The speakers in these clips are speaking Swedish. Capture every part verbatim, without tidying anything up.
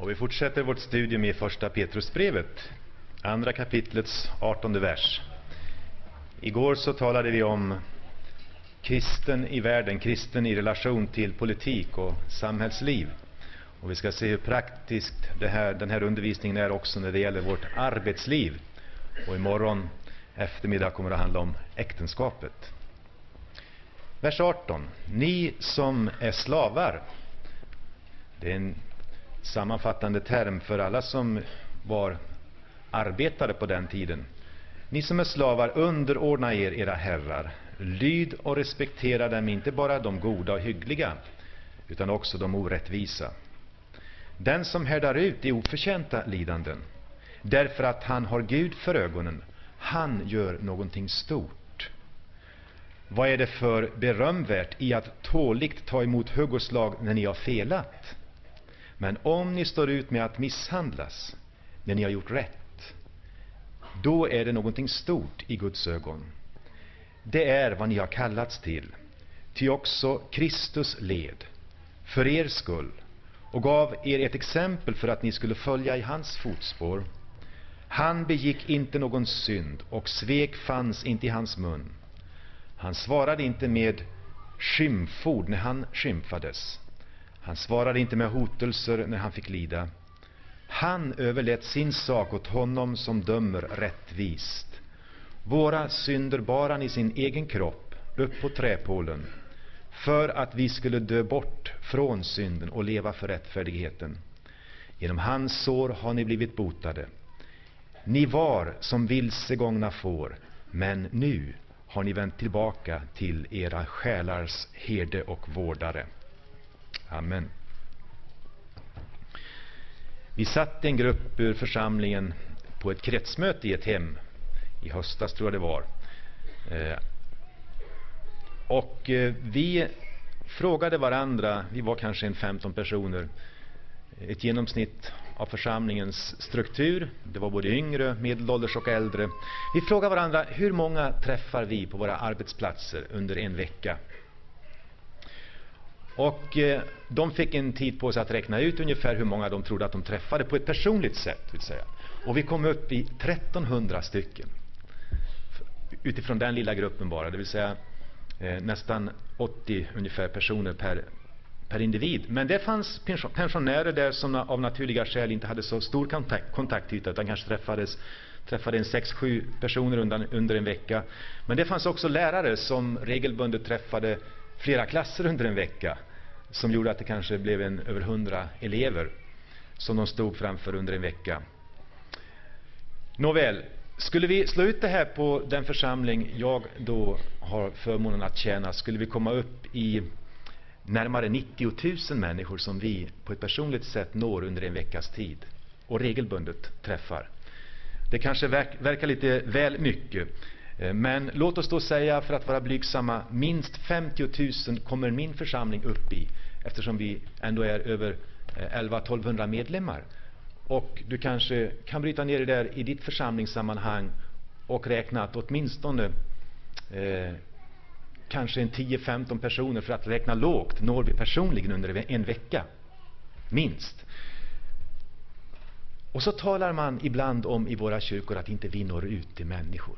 Och vi fortsätter vårt studium i första Petrusbrevet, andra kapitlets artonde vers. Igår så talade vi om kristen i världen, kristen i relation till politik och samhällsliv. Och vi ska se hur praktiskt det här, den här undervisningen är också när det gäller vårt arbetsliv. Och imorgon eftermiddag kommer det att handla om äktenskapet. Vers arton. Ni som är slavar. Det är en sammanfattande term för alla som var arbetare på den tiden. Ni som är slavar, underordna er era herrar. Lyd och respektera dem, inte bara de goda och hyggliga, utan också de orättvisa. Den som härdar ut i oförtjänta lidanden, därför att han har Gud för ögonen, han gör någonting stort. Vad är det för berömvärt i att tåligt ta emot hugg och slag när ni har felat? Men om ni står ut med att misshandlas när ni har gjort rätt, då är det någonting stort i Guds ögon. Det är vad ni har kallats till. Ty också Kristus led för er skull och gav er ett exempel för att ni skulle följa i hans fotspår. Han begick inte någon synd och svek fanns inte i hans mun. Han svarade inte med skymford när han skymfades. Han svarade inte med hotelser när han fick lida. Han överlät sin sak åt honom som dömer rättvist. Våra synder bar han i sin egen kropp upp på träpålen, för att vi skulle dö bort från synden och leva för rättfärdigheten. Genom hans sår har ni blivit botade. Ni var som vilsegångna får, men nu har ni vänt tillbaka till era själars herde och vårdare. Amen. Vi satt en grupp ur församlingen på ett kretsmöte i ett hem. I höstas tror jag det var. Eh, och eh, vi frågade varandra, vi var kanske en femton personer, ett genomsnitt av församlingens struktur. Det var både yngre, medelålders och äldre. Vi frågade varandra, hur många träffar vi på våra arbetsplatser under en vecka? Och eh, de fick en tid på sig att räkna ut ungefär hur många de trodde att de träffade på ett personligt sätt, vill säga. Och vi kom upp i trettonhundra stycken. Utifrån den lilla gruppen bara, det vill säga eh, nästan åttio ungefär personer per, per individ. Men det fanns pensionärer där som av naturliga skäl inte hade så stor kontakt, kontaktyta, utan kanske träffades, träffade en sex sju personer under, under en vecka. Men det fanns också lärare som regelbundet träffade flera klasser under en vecka, som gjorde att det kanske blev en över hundra elever som de stod framför under en vecka. Nåväl, skulle vi slå ut det här på den församling jag då har förmånen att tjäna, skulle vi komma upp i närmare nittio tusen människor som vi på ett personligt sätt når under en veckas tid och regelbundet träffar. Det kanske verk, verkar lite väl mycket, men låt oss då säga, för att vara blygsamma, minst femtio tusen kommer min församling upp i, eftersom vi ändå är över elva till tolvhundra medlemmar. Och du kanske kan bryta ner det där i ditt församlingssammanhang och räkna att åtminstone eh, kanske en tio till femton personer, för att räkna lågt, når vi personligen under en vecka. Minst. Och så talar man ibland om i våra kyrkor att inte vi når ut till människor.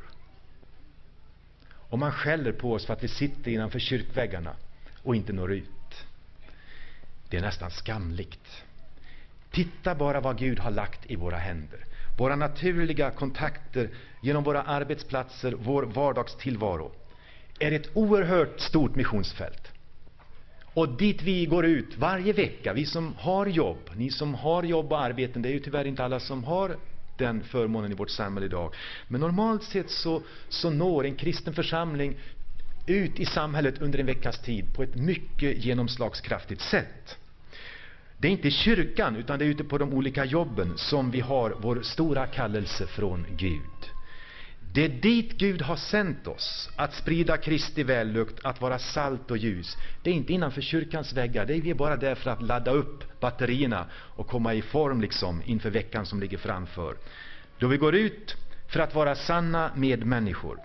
Och man skäller på oss för att vi sitter innanför kyrkväggarna och inte når ut. Det är nästan skamligt. Titta bara vad Gud har lagt i våra händer. Våra naturliga kontakter genom våra arbetsplatser, vår vardagstillvaro, är ett oerhört stort missionsfält. Och dit vi går ut varje vecka, vi som har jobb, ni som har jobb och arbeten, det är ju tyvärr inte alla som har den förmånen i vårt samhälle idag. Men normalt sett så, så når en kristen församling ut i samhället under en veckas tid på ett mycket genomslagskraftigt sätt. Det är inte i kyrkan, utan det är ute på de olika jobben som vi har vår stora kallelse från Gud. Det är dit Gud har sänt oss, att sprida Kristi vällukt, att vara salt och ljus. Det är inte innanför kyrkans väggar, det är vi bara där för att ladda upp batterierna och komma i form liksom inför veckan som ligger framför. Då vi går ut för att vara sanna medmänniskor.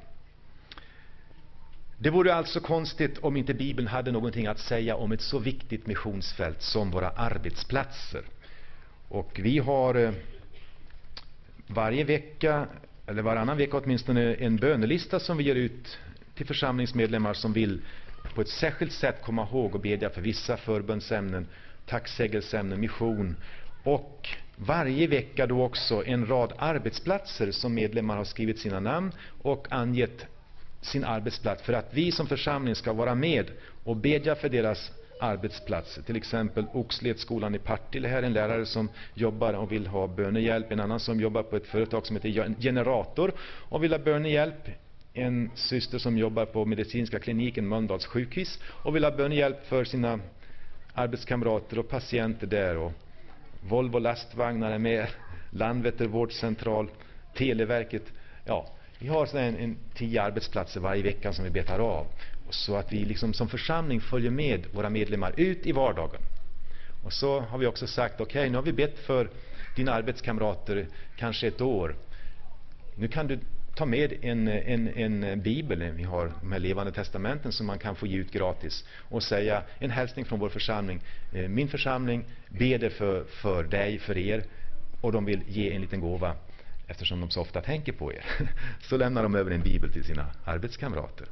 Det vore alltså konstigt om inte Bibeln hade någonting att säga om ett så viktigt missionsfält som våra arbetsplatser. Och vi har eh, varje vecka, eller varannan vecka åtminstone, en bönelista som vi ger ut till församlingsmedlemmar som vill på ett särskilt sätt komma ihåg och bedja för vissa förbundsämnen, tacksägelseämnen, mission. Och varje vecka då också en rad arbetsplatser som medlemmar har skrivit sina namn och angett sin arbetsplats för att vi som församling ska vara med och bedja för deras arbetsplatser. Till exempel Oxledsskolan i Partille, här en lärare som jobbar och vill ha bönehjälp. En annan som jobbar på ett företag som heter Generator och vill ha bönehjälp. En syster som jobbar på medicinska kliniken Mölndals sjukhus och vill ha bönehjälp för sina arbetskamrater och patienter där. Och Volvo lastvagnar är med, Landvetter vårdcentral, Televerket. Ja, vi har en, en tio arbetsplatser varje vecka som vi betar av. Och så att vi liksom som församling följer med våra medlemmar ut i vardagen. Och så har vi också sagt, okej, okay, nu har vi bett för dina arbetskamrater kanske ett år. Nu kan du ta med en, en, en bibel, vi har de här levande testamenten som man kan få ge ut gratis, och säga en hälsning från vår församling. Min församling ber för, för dig, för er, och de vill ge en liten gåva eftersom de så ofta tänker på er. Så lämnar de över en bibel till sina arbetskamrater.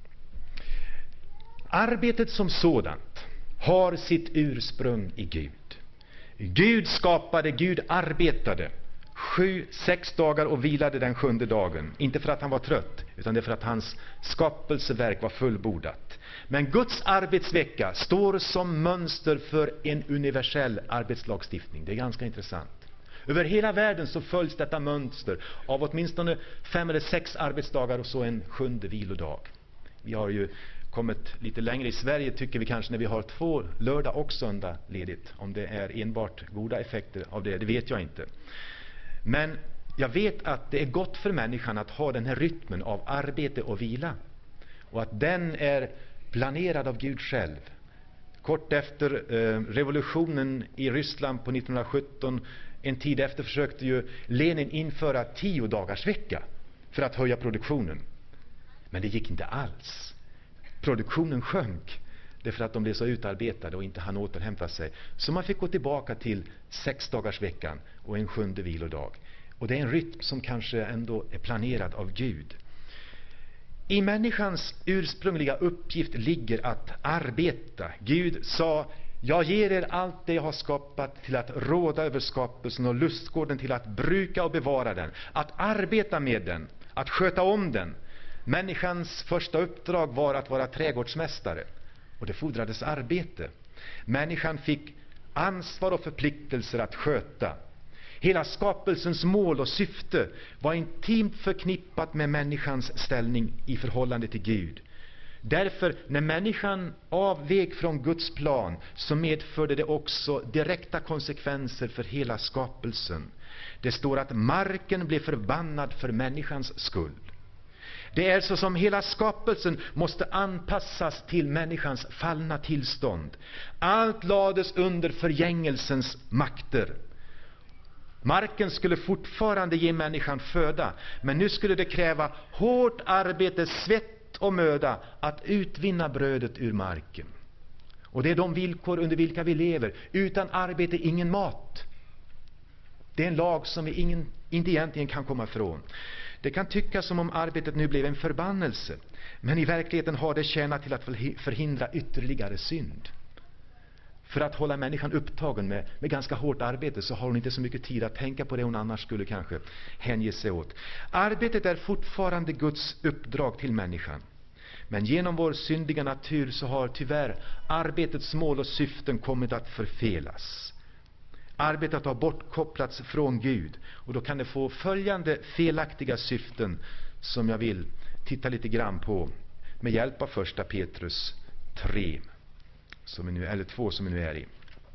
Arbetet som sådant har sitt ursprung i Gud. Gud skapade, Gud arbetade sju, sex dagar och vilade den sjunde dagen. Inte för att han var trött, utan det för att hans skapelseverk var fullbordat. Men Guds arbetsvecka står som mönster för en universell arbetslagstiftning. Det är ganska intressant. Över hela världen så följs detta mönster av åtminstone fem eller sex arbetsdagar och så en sjunde vilodag. Vi har ju kommit lite längre i Sverige, tycker vi kanske, när vi har två lördag och söndag ledigt. Om det är enbart goda effekter av det, det vet jag inte. Men jag vet att det är gott för människan att ha den här rytmen av arbete och vila. Och att den är planerad av Gud själv. Kort efter eh, revolutionen i Ryssland på nittonhundrasjutton, en tid efter, försökte ju Lenin införa tio dagars vecka för att höja produktionen. Men det gick inte alls. Produktionen sjönk därför att de blev så utarbetade och inte hann återhämta sig. Så man fick gå tillbaka till sex dagars veckan och en sjunde vilodag. Och det är en rytm som kanske ändå är planerad av Gud. I människans ursprungliga uppgift ligger att arbeta. Gud sa, jag ger er allt det jag har skapat till att råda över skapelsen och lustgården till att bruka och bevara den. Att arbeta med den, att sköta om den. Människans första uppdrag var att vara trädgårdsmästare. Och det fordrades arbete. Människan fick ansvar och förpliktelser att sköta. Hela skapelsens mål och syfte var intimt förknippat med människans ställning i förhållande till Gud. Därför, när människan avvek från Guds plan, så medförde det också direkta konsekvenser för hela skapelsen. Det står att marken blev förbannad för människans skull. Det är så som hela skapelsen måste anpassas till människans fallna tillstånd. Allt lades under förgängelsens makter. Marken skulle fortfarande ge människan föda, men nu skulle det kräva hårt arbete, svett och möda att utvinna brödet ur marken. Och det är de villkor under vilka vi lever. Utan arbete, ingen mat. Det är en lag som vi ingen, inte egentligen kan komma ifrån. Det kan tyckas som om arbetet nu blev en förbannelse, men i verkligheten har det tjänat till att förhindra ytterligare synd. För att hålla människan upptagen med, med ganska hårt arbete, så har hon inte så mycket tid att tänka på det hon annars skulle kanske hänge sig åt. Arbetet är fortfarande Guds uppdrag till människan. Men genom vår syndiga natur så har tyvärr arbetets mål och syften kommit att förfelas. Arbetet har bortkopplats från Gud, och då kan det få följande felaktiga syften som jag vill titta lite grann på med hjälp av första Petrus tre, som vi nu, eller två som vi nu är i.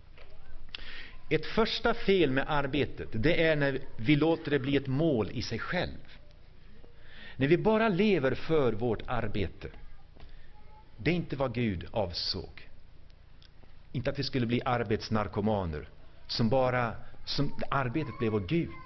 Ett första fel med arbetet, det är när vi låter det bli ett mål i sig själv. När vi bara lever för vårt arbete. Det är inte vad Gud avsåg. Inte att vi skulle bli arbetsnarkomaner som bara, som arbetet blev vår Gud.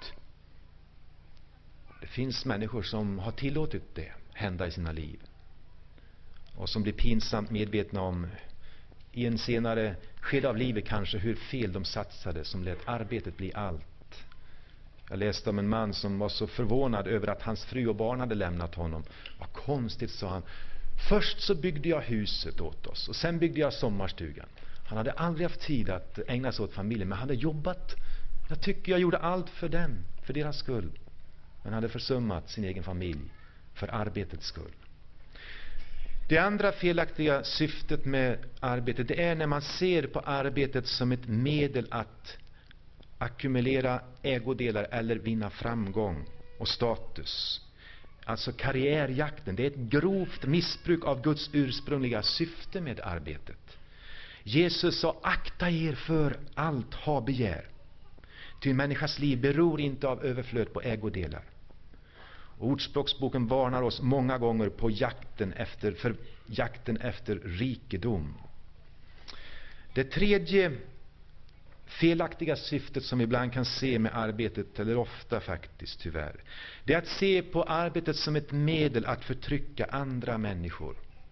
Det finns människor som har tillåtit det hända i sina liv, och som blir pinsamt medvetna om i en senare skede av livet kanske hur fel de satsade som lät arbetet bli allt. Jag läste om en man som var så förvånad över att hans fru och barn hade lämnat honom. Vad konstigt, sa han. Först så byggde jag huset åt oss och sen byggde jag sommarstugan. Han hade aldrig haft tid att ägna sig åt familjen, men han hade jobbat. Jag tycker jag gjorde allt för dem, för deras skull. Men han hade försummat sin egen familj för arbetets skull. Det andra felaktiga syftet med arbetet, det är när man ser på arbetet som ett medel att ackumulera ägodelar eller vinna framgång och status. Alltså karriärjakten, det är ett grovt missbruk av Guds ursprungliga syfte med arbetet. Jesus sa, akta er för allt ha begär. Ty en människas liv beror inte av överflöd på ägodelar. Och Ordspråksboken varnar oss många gånger på jakten efter, för jakten efter rikedom. Det tredje felaktiga syftet som vi ibland kan se med arbetet, eller ofta faktiskt tyvärr, det är att se på arbetet som ett medel att förtrycka andra människor.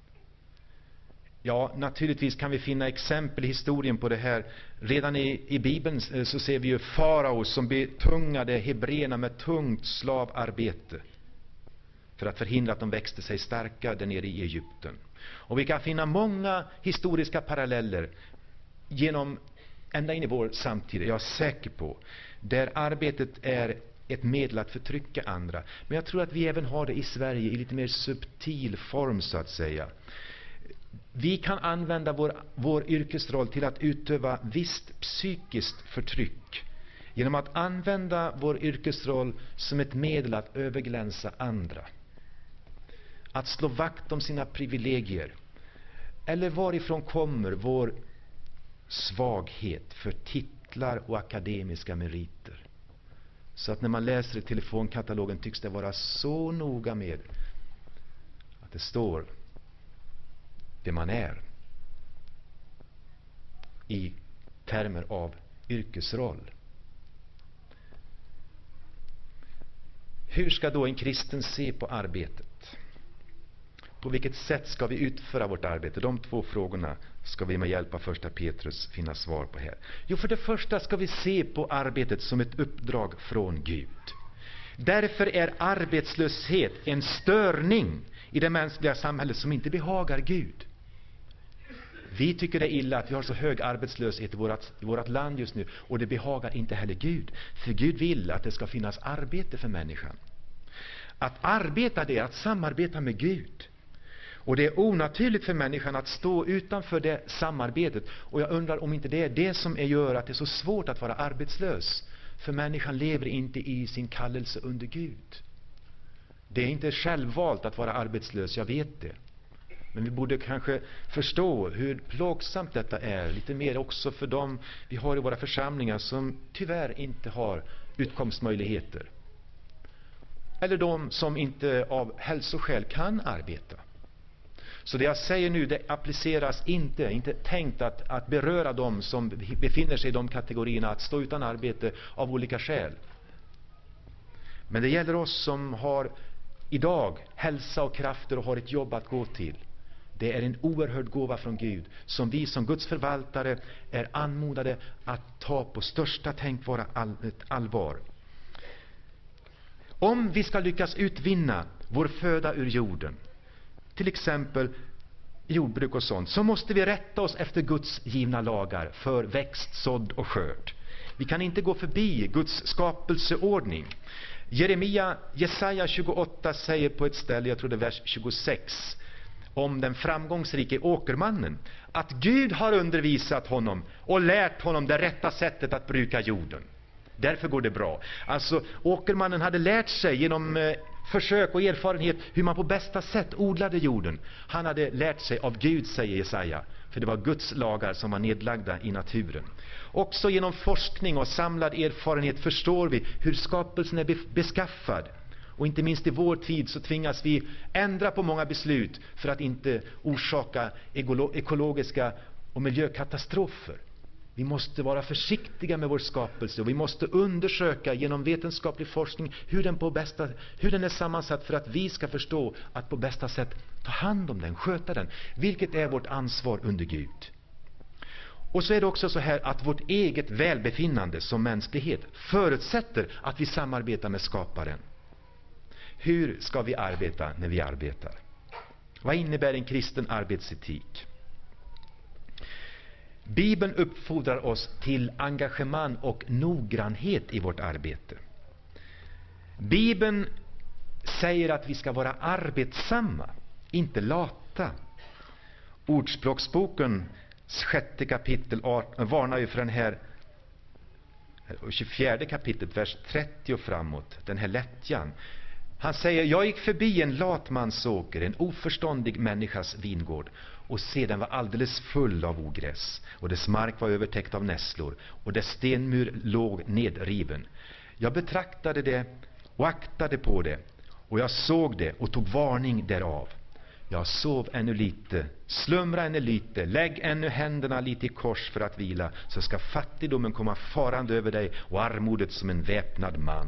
Ja, naturligtvis kan vi finna exempel i historien på det här. Redan i, i Bibeln så ser vi ju farao som betungade hebreerna med tungt slavarbete för att förhindra att de växte sig starka där nere i Egypten. Och vi kan finna många historiska paralleller genom ända in i vår samtid, jag är säker på, där arbetet är ett medel att förtrycka andra. Men jag tror att vi även har det i Sverige i lite mer subtil form, så att säga. Vi kan använda vår, vår yrkesroll till att utöva visst psykiskt förtryck genom att använda vår yrkesroll som ett medel att överglänsa andra, att slå vakt om sina privilegier. Eller varifrån kommer vår svaghet för titlar och akademiska meriter, så att när man läser i telefonkatalogen tycks det vara så noga med att det står det man är i termer av yrkesroll. Hur ska då en kristen se på arbetet? På vilket sätt ska vi utföra vårt arbete? De två frågorna ska vi med hjälp av första Petrus finna svar på här. Jo, för det första ska vi se på arbetet som ett uppdrag från Gud. Därför är arbetslöshet en störning i det mänskliga samhället som inte behagar Gud. Vi tycker det är illa att vi har så hög arbetslöshet i vårt, i vårt land just nu, och det behagar inte heller Gud. För Gud vill att det ska finnas arbete för människan. Att arbeta, det är att samarbeta med Gud. Och det är onaturligt för människan att stå utanför det samarbetet. Och jag undrar om inte det är det som gör att det är så svårt att vara arbetslös. För människan lever inte i sin kallelse under Gud. Det är inte självvalt att vara arbetslös, jag vet det. Men vi borde kanske förstå hur plågsamt detta är. Lite mer också för dem vi har i våra församlingar som tyvärr inte har utkomstmöjligheter. Eller de som inte av hälsoskäl kan arbeta. Så det jag säger nu, det appliceras inte, inte tänkt att, att beröra dem som befinner sig i de kategorierna, att stå utan arbete av olika skäl. Men det gäller oss som har idag hälsa och krafter och har ett jobb att gå till. Det är en oerhörd gåva från Gud som vi som Guds förvaltare är anmodade att ta på största tänkbara all, allvar. Om vi ska lyckas utvinna vår föda ur jorden, till exempel jordbruk och sånt, så måste vi rätta oss efter Guds givna lagar för växt, sådd och skörd. Vi kan inte gå förbi Guds skapelseordning. Jeremia, Jesaja tjugoåtta säger på ett ställe, jag tror det är vers tjugosex, om den framgångsrike åkermannen, att Gud har undervisat honom och lärt honom det rätta sättet att bruka jorden. Därför går det bra. Alltså, åkermannen hade lärt sig genom eh, försök och erfarenhet hur man på bästa sätt odlade jorden. Han hade lärt sig av Gud, säger Jesaja. För det var Guds lagar som var nedlagda i naturen. Också genom forskning och samlad erfarenhet förstår vi hur skapelsen är beskaffad. Och inte minst i vår tid så tvingas vi ändra på många beslut för att inte orsaka ekologiska och miljökatastrofer. Vi måste vara försiktiga med vår skapelse och vi måste undersöka genom vetenskaplig forskning hur den, på bästa, hur den är sammansatt för att vi ska förstå att på bästa sätt ta hand om den, sköta den. Vilket är vårt ansvar under Gud. Och så är det också så här att vårt eget välbefinnande som mänsklighet förutsätter att vi samarbetar med skaparen. Hur ska vi arbeta när vi arbetar? Vad innebär en kristen arbetsetik? Bibeln uppfordrar oss till engagemang och noggrannhet i vårt arbete. Bibeln säger att vi ska vara arbetsamma, inte lata. Ordspråksboken sjätte kapitel varnar ju för den här, tjugofjärde kapitlet, vers trettio framåt, den här lättjan. Han säger, jag gick förbi en latmansåker, en oförståndig människas vingård, och se, den var alldeles full av ogräs, och dess mark var övertäckt av nässlor, och dess stenmur låg nedriven. Jag betraktade det och aktade på det, och jag såg det och tog varning därav. Jag sov ännu lite, slumra ännu lite, lägg ännu händerna lite i kors för att vila, så ska fattigdomen komma farande över dig och armodet som en väpnad man.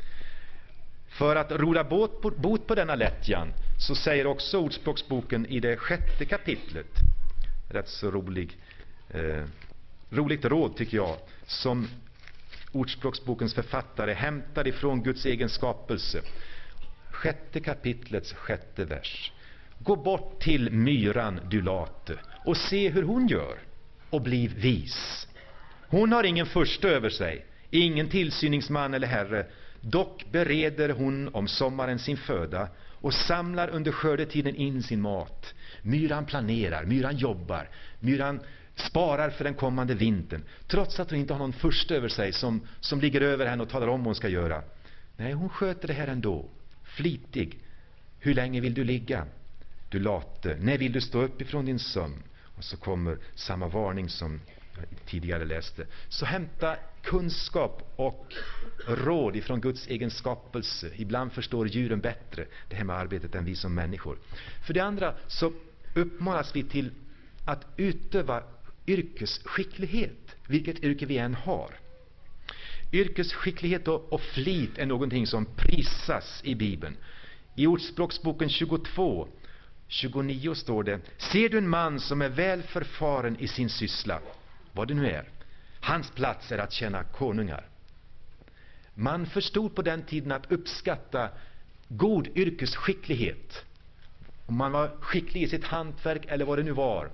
För att råda bot på, bot på denna lättjan, så säger också Ordspråksboken i det sjätte kapitlet, rätt så rolig, eh, roligt råd tycker jag, som Ordspråksbokens författare hämtar ifrån Guds egen skapelse. Sjätte kapitlets sjätte vers. Gå bort till myran, du late, och se hur hon gör, och bliv vis. Hon har ingen furste över sig, ingen tillsyningsman eller herre, dock bereder hon om sommaren sin föda och samlar under skördetiden in sin mat. Myran planerar, myran jobbar, myran sparar för den kommande vintern, trots att hon inte har någon furste över sig som, som ligger över henne och talar om vad hon ska göra. Nej, hon sköter det här ändå, flitig. Hur länge vill du ligga, du late? När vill du stå upp ifrån din sömn? Och så kommer samma varning som jag tidigare läste. Så hämta kunskap och råd ifrån Guds egen skapelse. Ibland förstår djuren bättre det här med arbetet än vi som människor. För det andra så uppmanas vi till att utöva yrkesskicklighet, vilket yrke vi än har. Yrkesskicklighet och, och flit är någonting som prisas i Bibeln. I Ordspråksboken tjugotvå tjugonio står det: ser du en man som är väl förfaren i sin syssla, vad det nu är, hans plats är att tjäna konungar. Man förstod på den tiden att uppskatta god yrkesskicklighet. Om man var skicklig i sitt hantverk eller vad det nu var,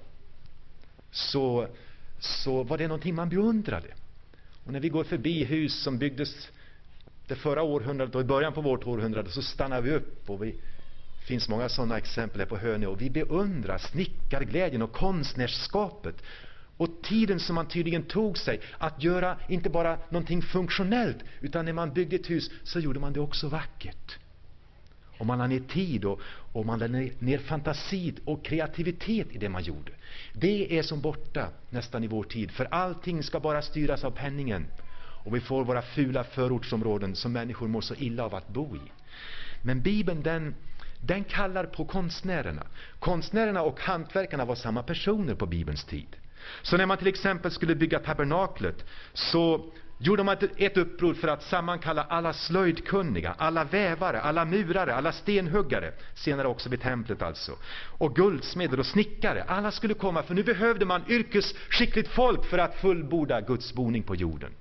så, så var det någonting man beundrade. Och när vi går förbi hus som byggdes det förra århundradet och i början på vårt århundrade, så stannar vi upp, och vi det finns många sådana exempel här på Hönö, och vi beundrar snickarglädjen och konstnärskapet och tiden som man tydligen tog sig att göra inte bara någonting funktionellt, utan när man byggde ett hus så gjorde man det också vackert. Och man la ner tid och, och man la ner, ner fantasi och kreativitet i det man gjorde. Det är som borta nästan i vår tid, för allting ska bara styras av penningen, och vi får våra fula förortsområden som människor mår så illa av att bo i. Men Bibeln, den Den kallar på konstnärerna. Konstnärerna och hantverkarna var samma personer på Bibelns tid. Så när man till exempel skulle bygga tabernaklet, så gjorde man ett uppror för att sammankalla alla slöjdkunniga, alla vävare, alla murare, alla stenhuggare, senare också vid templet alltså, och guldsmeder och snickare. Alla skulle komma, för nu behövde man yrkesskickligt folk för att fullborda Guds boning på jorden.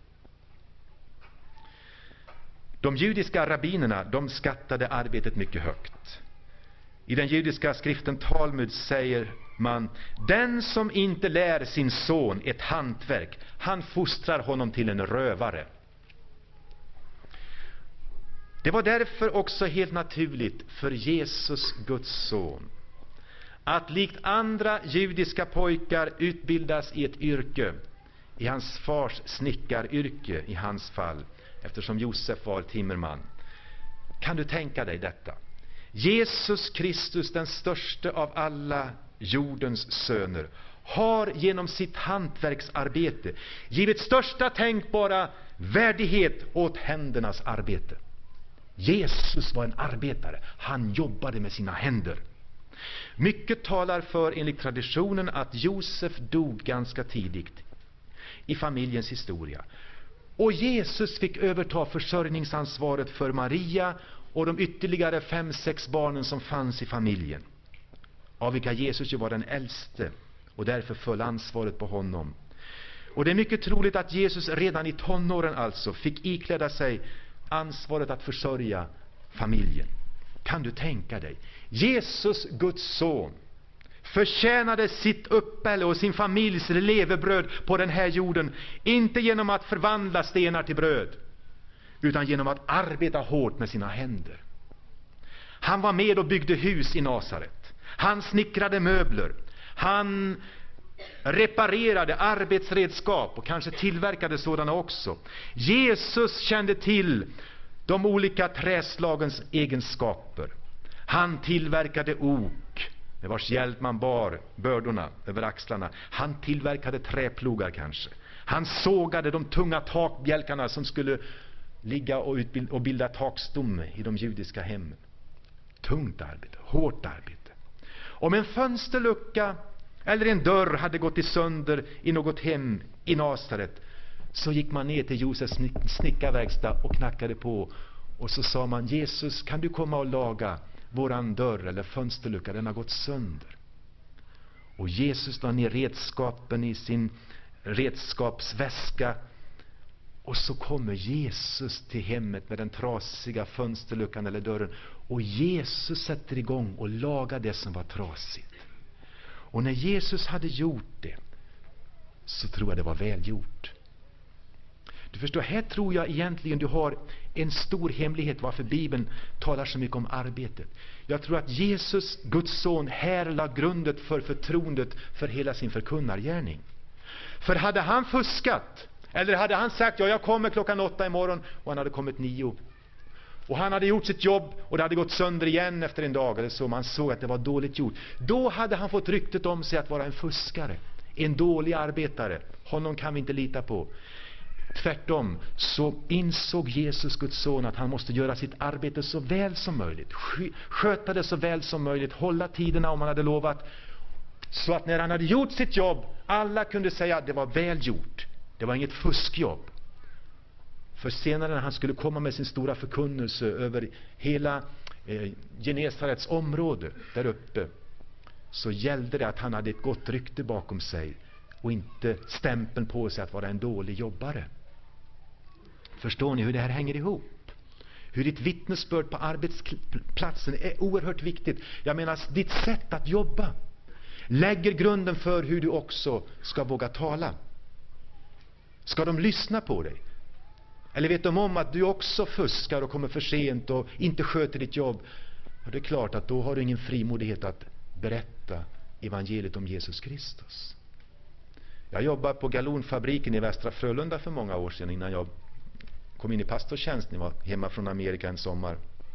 De judiska rabbinerna, de skattade arbetet mycket högt. I den judiska skriften Talmud säger man: den som inte lär sin son ett hantverk, han fostrar honom till en rövare. Det var därför också helt naturligt för Jesus, Guds son, att likt andra judiska pojkar utbildas i ett yrke, i hans fars snickaryrke i hans fall, eftersom Josef var timmerman. Kan du tänka dig detta? Jesus Kristus, den största av alla jordens söner, har genom sitt hantverksarbete givit största tänkbara värdighet åt händernas arbete. Jesus var en arbetare. Han jobbade med sina händer. Mycket talar för, enligt traditionen, att Josef dog ganska tidigt i familjens historia. Och Jesus fick överta försörjningsansvaret för Maria och de ytterligare fem, sex barnen som fanns i familjen, av vilka Jesus ju var den äldste, och därför föll ansvaret på honom. Och det är mycket troligt att Jesus redan i tonåren alltså fick ikläda sig ansvaret att försörja familjen. Kan du tänka dig? Jesus, Guds son, förtjänade sitt uppehälle och sin familjs levebröd på den här jorden, inte genom att förvandla stenar till bröd, utan genom att arbeta hårt med sina händer. Han var med och byggde hus i Nasaret. Han snickrade möbler. Han reparerade arbetsredskap och kanske tillverkade sådana också. Jesus kände till de olika träslagens egenskaper. Han tillverkade ok med vars hjälp man bar bördorna över axlarna. Han tillverkade träplogar kanske. Han sågade de tunga takbjälkarna som skulle ligga och, utbilda, och bilda takstomme i de judiska hemmen. Tungt arbete, hårt arbete. Om en fönsterlucka eller en dörr hade gått i sönder i något hem i Nasaret, så gick man ner till Josefs snickarverkstad och knackade på. Och så sa man: Jesus, kan du komma och laga våran dörr eller fönsterlucka, den har gått sönder. Och Jesus la ner redskapen i sin redskapsväska. Och så kommer Jesus till hemmet med den trasiga fönsterluckan eller dörren. Och Jesus sätter igång och lagar det som var trasigt. Och när Jesus hade gjort det, så tror jag det var välgjort. Du förstår, här tror jag egentligen du har en stor hemlighet varför Bibeln talar så mycket om arbetet. Jag tror att Jesus, Guds son, här la grundet för förtroendet för hela sin förkunnargärning. För hade han fuskat, eller hade han sagt: ja, jag kommer klockan åtta imorgon, och han hade kommit nio, och han hade gjort sitt jobb och det hade gått sönder igen efter en dag eller så, man såg att det var dåligt gjort, då hade han fått ryktet om sig att vara en fuskare, en dålig arbetare. Honom kan vi inte lita på. Tvärtom så insåg Jesus, Guds son, att han måste göra sitt arbete så väl som möjligt, sköta det så väl som möjligt, hålla tiderna om han hade lovat, så att när han hade gjort sitt jobb, alla kunde säga att det var väl gjort. Det var inget fuskjobb. För senare när han skulle komma med sin stora förkunnelse över hela eh, Genesarets område där uppe, så gällde det att han hade ett gott rykte bakom sig och inte stämpeln på sig att vara en dålig jobbare. Förstår ni hur det här hänger ihop? Hur ditt vittnesbörd på arbetsplatsen är oerhört viktigt. Jag menar, ditt sätt att jobba lägger grunden för hur du också ska våga tala. Ska de lyssna på dig? Eller vet de om att du också fuskar och kommer för sent och inte sköter ditt jobb? Och det är klart att då har du ingen frimodighet att berätta evangeliet om Jesus Kristus. Jag jobbade på galonfabriken i Västra Frölunda för många år sedan, innan jag kom in i pastortjänst när jag var hemma från Amerika en sommar.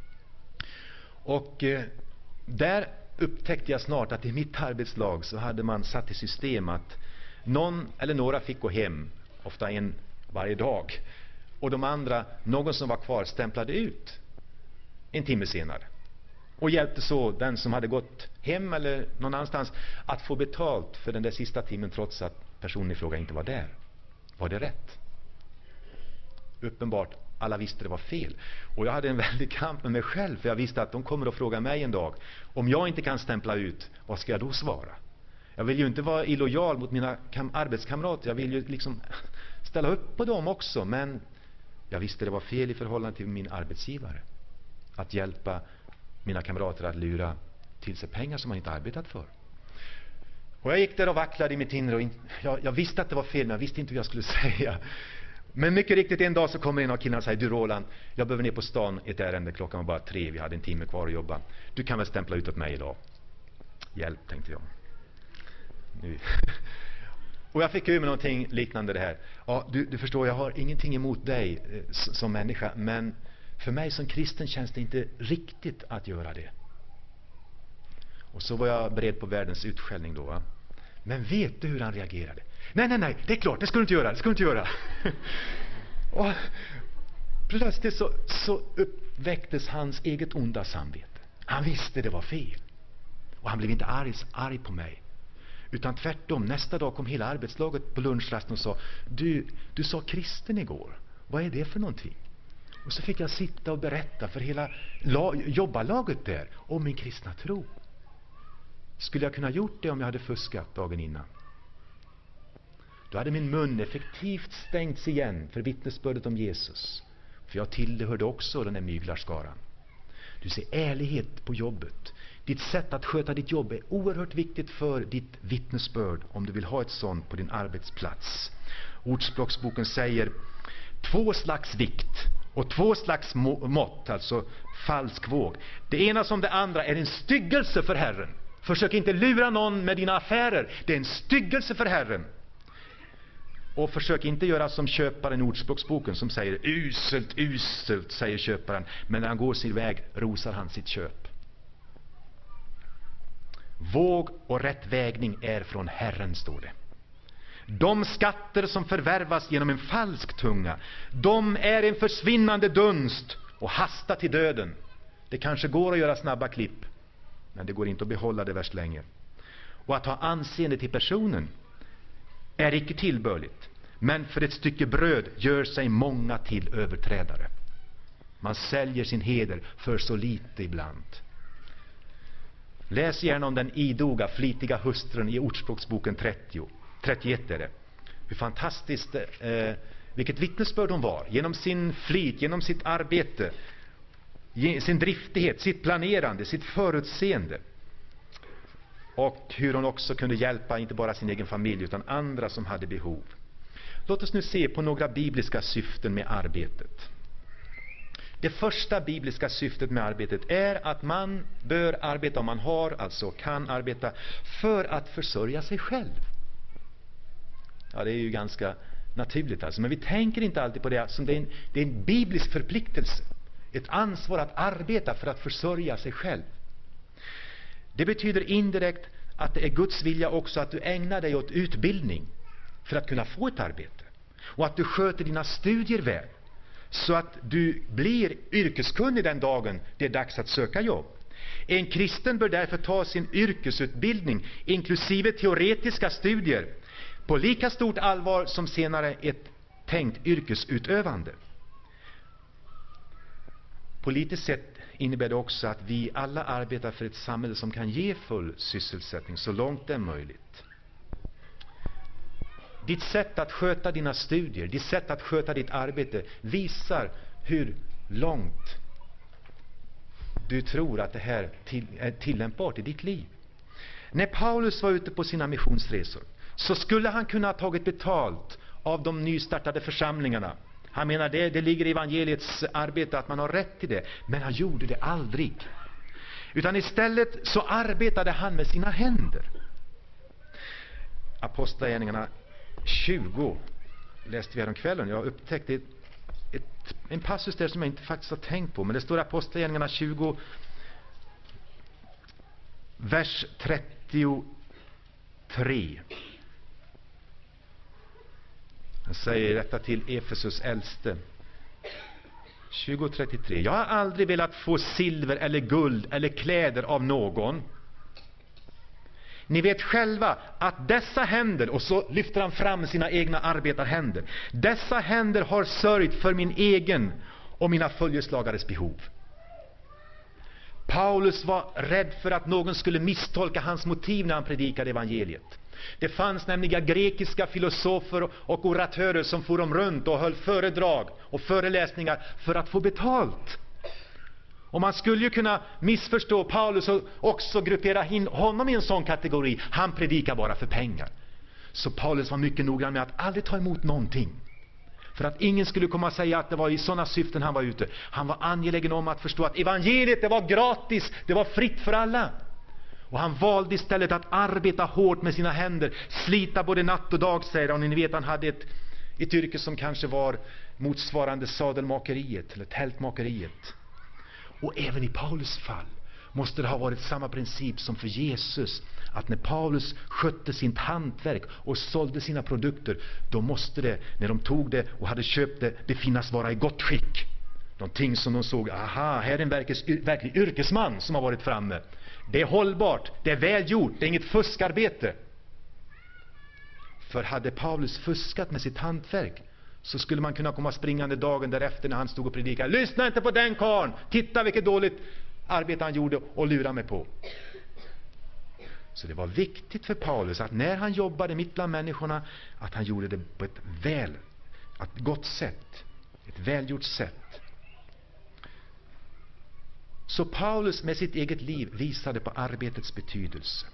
Och eh, där upptäckte jag snart att i mitt arbetslag så hade man satt i system att någon eller några fick gå hem, ofta en varje dag. Och de andra, någon som var kvar, stämplade ut en timme senare. Och hjälpte så den som hade gått hem eller någon annanstans att få betalt för den där sista timmen, trots att personen i fråga inte var där. Var det rätt? Uppenbart, alla visste det var fel. Och jag hade en väldig kamp med mig själv, för jag visste att de kommer att fråga mig en dag: om jag inte kan stämpla ut, vad ska jag då svara? Jag vill ju inte vara illojal mot mina kam- arbetskamrater. Jag vill ju liksom ställa upp på dem också. Men jag visste det var fel i förhållande till min arbetsgivare att hjälpa mina kamrater att lura till sig pengar som man inte arbetat för. Och jag gick där och vacklade i mitt inre. Och in, jag, jag visste att det var fel, men jag visste inte hur jag skulle säga. Men mycket riktigt, en dag så kommer en av killarna och säger: du Roland, jag behöver ner på stan ett ärende, klockan var bara tre, vi hade en timme kvar att jobba. Du kan väl stämpla ut åt mig idag? Hjälp, tänkte jag. Nu. Och jag fick ju med någonting liknande det här. Ja, du, du förstår, jag har ingenting emot dig eh, som människa, men för mig som kristen känns det inte riktigt att göra det. Och så var jag beredd på världens utskällning då. Va? Men vet du hur han reagerade? Nej, nej, nej, det är klart, det ska du inte göra, det ska du inte göra. Och plötsligt så, så uppväcktes hans eget onda samvete. Han visste det var fel. Och han blev inte arg, arg på mig. Utan tvärtom, nästa dag kom hela arbetslaget på lunchrasten och sa: Du, du sa kristen igår. Vad är det för någonting? Och så fick jag sitta och berätta för hela la, jobbalaget där om min kristna tro. Skulle jag kunna gjort det om jag hade fuskat dagen innan? då hade min mun effektivt stängts igen för vittnesbördet om Jesus. För jag tillhörde också den här myglarskaran. Du ser, ärlighet på jobbet. Ditt sätt att sköta ditt jobb är oerhört viktigt för ditt vittnesbörd, om du vill ha ett sånt på din arbetsplats. Ordspråksboken säger två slags vikt och två slags mått, alltså falsk våg. Det ena som det andra är en styggelse för Herren. Försök inte lura någon med dina affärer. Det är en styggelse för Herren. Och försök inte göra som köparen i Ordspråksboken som säger uselt, uselt, säger köparen. Men när han går sin väg rosar han sitt köp. Våg och rätt vägning är från Herren, står det. De skatter som förvärvas genom en falsk tunga, de är en försvinnande dunst och hastar till döden. Det kanske går att göra snabba klipp, men det går inte att behålla det värst länge. Och att ha anseende till personen är icke tillbörligt, men för ett stycke bröd gör sig många till överträdare. Man säljer sin heder för så lite ibland. Läs gärna om den idoga, flitiga hustrun i Ordspråksboken trettio. trettioett är det. Hur fantastiskt, eh, vilket vittnesbörd hon var. Genom sin flit, genom sitt arbete, sin driftighet, sitt planerande, sitt förutseende. Och hur hon också kunde hjälpa inte bara sin egen familj utan andra som hade behov. Låt oss nu se på några bibliska syften med arbetet. Det första bibliska syftet med arbetet är att man bör arbeta, om man har, alltså kan arbeta, för att försörja sig själv. Ja, det är ju ganska naturligt alltså. Men vi tänker inte alltid på det som det är en, det är en biblisk förpliktelse. Ett ansvar att arbeta för att försörja sig själv. Det betyder indirekt att det är Guds vilja också att du ägnar dig åt utbildning för att kunna få ett arbete. Och att du sköter dina studier väl. Så att du blir yrkeskunnig den dagen det är dags att söka jobb. En kristen bör därför ta sin yrkesutbildning, inklusive teoretiska studier, på lika stort allvar som senare ett tänkt yrkesutövande. Politiskt sett innebär det också att vi alla arbetar för ett samhälle som kan ge full sysselsättning så långt det är möjligt. Ditt sätt att sköta dina studier, ditt sätt att sköta ditt arbete visar hur långt du tror att det här är tillämpbart i ditt liv. När Paulus var ute på sina missionsresor så skulle han kunna ha tagit betalt av de nystartade församlingarna. Han menar det, det ligger i evangeliets arbete att man har rätt till det. Men han gjorde det aldrig. Utan istället så arbetade han med sina händer. Apostlagärningarna tjugo läste vi här om kvällen. Jag upptäckte ett, ett, en passus där som jag inte faktiskt har tänkt på. Men det står Apostlagärningarna tjugo, vers trettiotre. Han säger detta till Efesus äldste. tjugo trettiotre. Jag har aldrig velat få silver eller guld eller kläder av någon. Ni vet själva att dessa händer, och så lyfter han fram sina egna arbetarhänder. Dessa händer har sörjt för min egen och mina följeslagares behov. Paulus var rädd för att någon skulle misstolka hans motiv när han predikade evangeliet. Det fanns nämligen grekiska filosofer och oratörer som for om runt och höll föredrag och föreläsningar för att få betalt. Och man skulle ju kunna missförstå Paulus och också gruppera in honom i en sån kategori. Han predikar bara för pengar. Så Paulus var mycket noggrann med att aldrig ta emot någonting. För att ingen skulle komma och säga att det var i sådana syften han var ute. Han var angelägen om att förstå att evangeliet, det var gratis, det var fritt för alla. Och han valde istället att arbeta hårt med sina händer. Slita både natt och dag, säger han. Och ni vet, han hade ett, ett yrke som kanske var motsvarande sadelmakeriet eller tältmakeriet. Och även i Paulus fall måste det ha varit samma princip som för Jesus. Att när Paulus skötte sitt hantverk och sålde sina produkter, då måste det, när de tog det och hade köpt det, befinnas vara i gott skick. Någonting som de såg, aha, här är en verklig, verklig yrkesman som har varit framme. Det är hållbart, det är välgjort, det är inget fuskarbete. För hade Paulus fuskat med sitt hantverk, så skulle man kunna komma springande dagen därefter när han stod och predikade. Lyssna inte på den karln, titta vilket dåligt arbete han gjorde och lura mig på. Så det var viktigt för Paulus att när han jobbade mitt bland människorna, att han gjorde det på ett väl, ett gott sätt, ett välgjort sätt. Så Paulus med sitt eget liv visade på arbetets betydelse.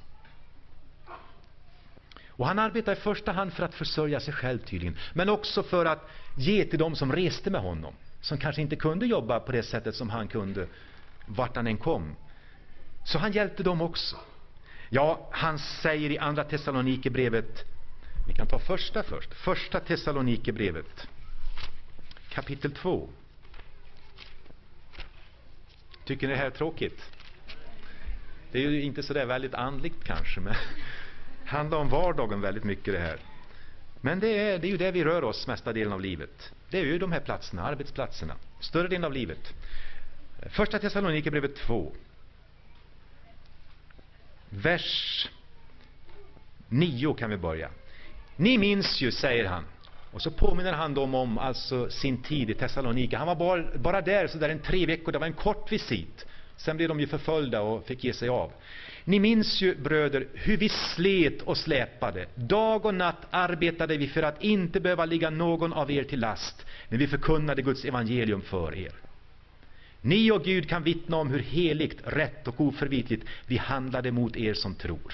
Och han arbetade i första hand för att försörja sig själv tydligen, men också för att ge till dem som reste med honom, som kanske inte kunde jobba på det sättet som han kunde vart han än kom. Så han hjälpte dem också. Ja, han säger i andra Thessalonikerbrevet, vi kan ta första först, första Thessalonikerbrevet kapitel två. Tycker ni det här är tråkigt? Det är ju inte så där väldigt andligt kanske, men handlar om vardagen väldigt mycket det här. Men det är, det är ju det vi rör oss mesta delen av livet. Det är ju de här platserna, arbetsplatserna, större delen av livet. Första Thessalonikerbrevet två. Vers nio kan vi börja. Ni minns ju, säger han. Och så påminner han dem om alltså sin tid i Thessalonika. Han var bara, bara där så där en tre veckor, det var en kort visit. Sen blev de ju förföljda och fick ge sig av. Ni minns ju, bröder, hur vi slet och släpade. Dag och natt arbetade vi för att inte behöva ligga någon av er till last när vi förkunnade Guds evangelium för er. Ni och Gud kan vittna om hur heligt, rätt och oförvitligt vi handlade mot er som tror.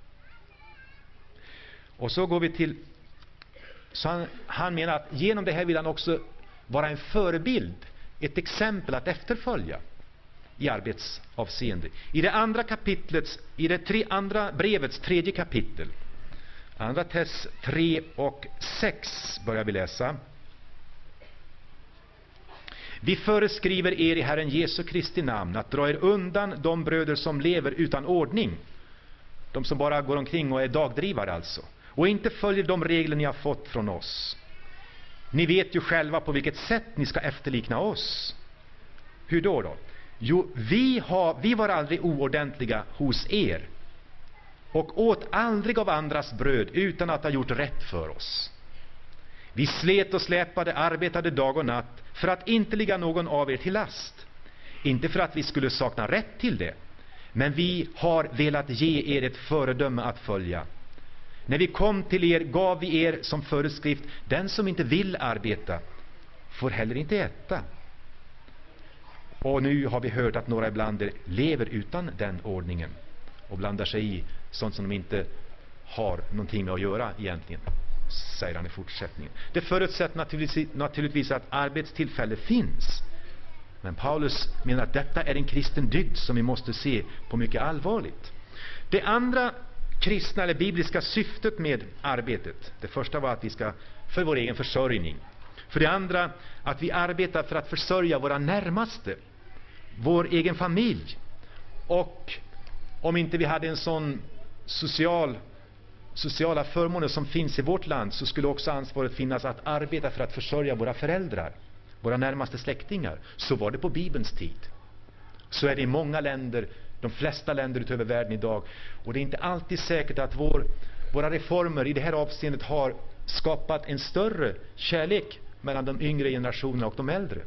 Och så går vi till, så han, han menar att genom det här vill han också vara en förebild, ett exempel att efterfölja i arbetsavseende. I det andra kapitlets, i det tre, andra brevets tredje kapitel, andra Tess tre och sex börjar vi läsa. Vi föreskriver er i Herren Jesu Kristi namn att dra er undan de bröder som lever utan ordning, de som bara går omkring och är dagdrivare alltså, och inte följer de regler ni har fått från oss. Ni vet ju själva på vilket sätt ni ska efterlikna oss. Hur då då? Jo, vi, har, vi var aldrig oordentliga hos er och åt aldrig av andras bröd utan att ha gjort rätt för oss. Vi slet och släpade, arbetade dag och natt för att inte ligga någon av er till last. Inte för att vi skulle sakna rätt till det, men vi har velat ge er ett föredöme att följa. När vi kom till er gav vi er som föreskrift: den som inte vill arbeta får heller inte äta. Och nu har vi hört att några ibland er lever utan den ordningen och blandar sig i sånt som de inte har någonting med att göra egentligen, säger han i fortsättningen. Det förutsätter naturligtvis, naturligtvis att arbetstillfälle finns. Men Paulus menar att detta är en kristen dygd som vi måste se på mycket allvarligt. Det andra kristna eller bibliska syftet med arbetet, det första var att vi ska för vår egen försörjning. För det andra att vi arbetar för att försörja våra närmaste, vår egen familj. Och om inte vi hade en sån social sociala förmåner som finns i vårt land, så skulle också ansvaret finnas att arbeta för att försörja våra föräldrar, våra närmaste släktingar. Så var det på Bibelns tid. Så är det i många länder, de flesta länder utöver världen idag. Och det är inte alltid säkert att vår, våra reformer i det här avseendet har skapat en större kärlek mellan de yngre generationerna och de äldre.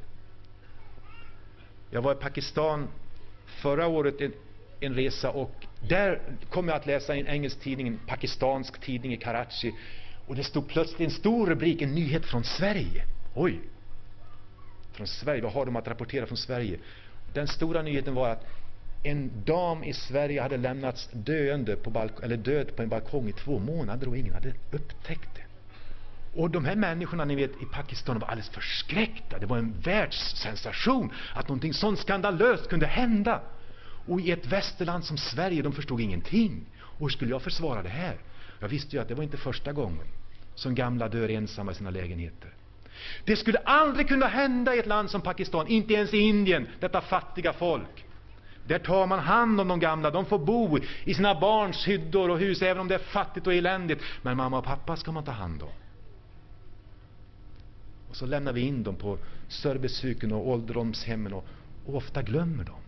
Jag var i Pakistan förra året en, en resa, och där kom jag att läsa i en engelsk tidning, en pakistansk tidning i Karachi, och det stod plötsligt en stor rubrik, en nyhet från Sverige. Oj! Från Sverige, vad har de att rapportera från Sverige? Den stora nyheten var att en dam i Sverige hade lämnats döende på balk- eller död på en balkong i två månader och ingen hade upptäckt det. Och de här människorna, ni vet, i Pakistan var alldeles förskräckta. Det var en världssensation att någonting sånt skandalöst kunde hända. Och i ett västerland som Sverige, de förstod ingenting. Och hur skulle jag försvara det här? Jag visste ju att det var inte första gången som gamla dör ensamma i sina lägenheter. Det skulle aldrig kunna hända i ett land som Pakistan, inte ens i Indien, detta fattiga folk. Där tar man hand om de gamla, de får bo i sina barns hyddor och hus, även om det är fattigt och eländigt. Men mamma och pappa ska man ta hand om. Och så lämnar vi in dem på servicehuken och ålderdomshemmen, och, och ofta glömmer dem.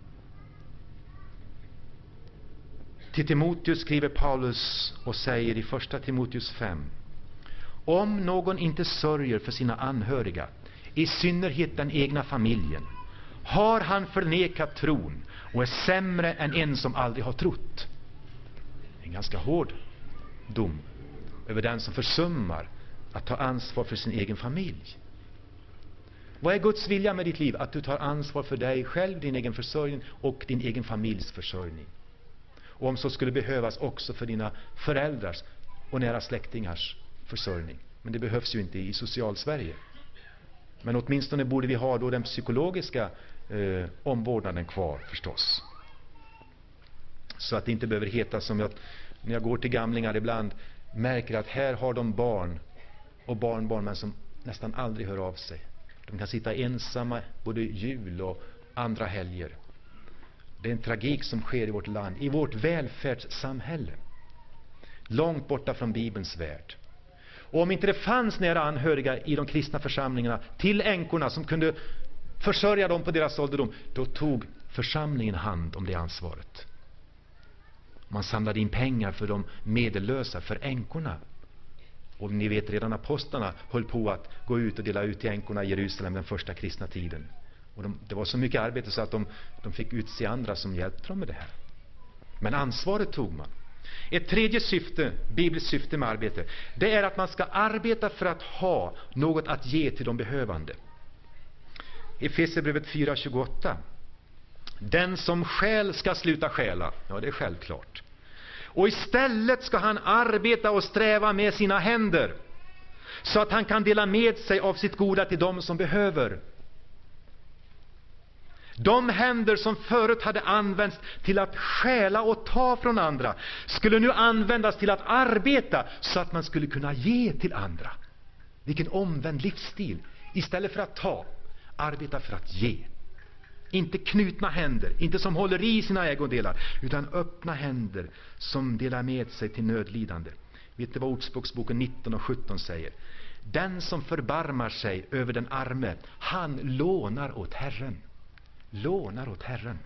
Till Timoteus skriver Paulus och säger i första Timoteus fem: om någon inte sörjer för sina anhöriga, i synnerhet den egna familjen, har han förnekat tron och är sämre än en som aldrig har trott. En ganska hård dom över den som försummar att ta ansvar för sin egen familj. Vad är Guds vilja med ditt liv? Att du tar ansvar för dig själv, din egen försörjning och din egen familjs försörjning. Och om så skulle behövas också för dina föräldrars och nära släktingars försörjning. Men det behövs ju inte i social Sverige. Men åtminstone borde vi ha då den psykologiska eh, omvårdnaden kvar förstås. Så att det inte behöver heta som jag, när jag går till gamlingar ibland, märker att här har de barn och barnbarn men som nästan aldrig hör av sig. De kan sitta ensamma både jul och andra helger. Det är en tragik som sker i vårt land, i vårt välfärdssamhälle. Långt borta från Bibelns värld. Och om inte det fanns nära anhöriga i de kristna församlingarna till änkorna som kunde försörja dem på deras ålderdom, då tog församlingen hand om det ansvaret. Man samlade in pengar för de medellösa, för änkorna. Och ni vet redan apostlarna höll på att gå ut och dela ut till änkorna i Jerusalem den första kristna tiden. Och de, det var så mycket arbete så att de, de fick utse andra som hjälpte dem med det här. Men ansvaret tog man. Ett tredje syfte, bibliskt syfte med arbete, det är att man ska arbeta för att ha något att ge till de behövande. Efesierbrevet fyra tjugoåtta. Den som stjäl ska sluta stjäla. Ja, det är självklart. Och istället ska han arbeta och sträva med sina händer, så att han kan dela med sig av sitt goda till dem som behöver. De händer som förut hade använts till att stjäla och ta från andra skulle nu användas till att arbeta så att man skulle kunna ge till andra. Vilken omvänd livsstil. Istället för att ta, arbeta för att ge. Inte knutna händer, inte som håller i sina ägodelar, utan öppna händer som delar med sig till nödlidande. Vet du vad Ordspråksboken nitton och sjutton säger? Den som förbarmar sig över den arme, han lånar åt Herren. Lånar åt Herren.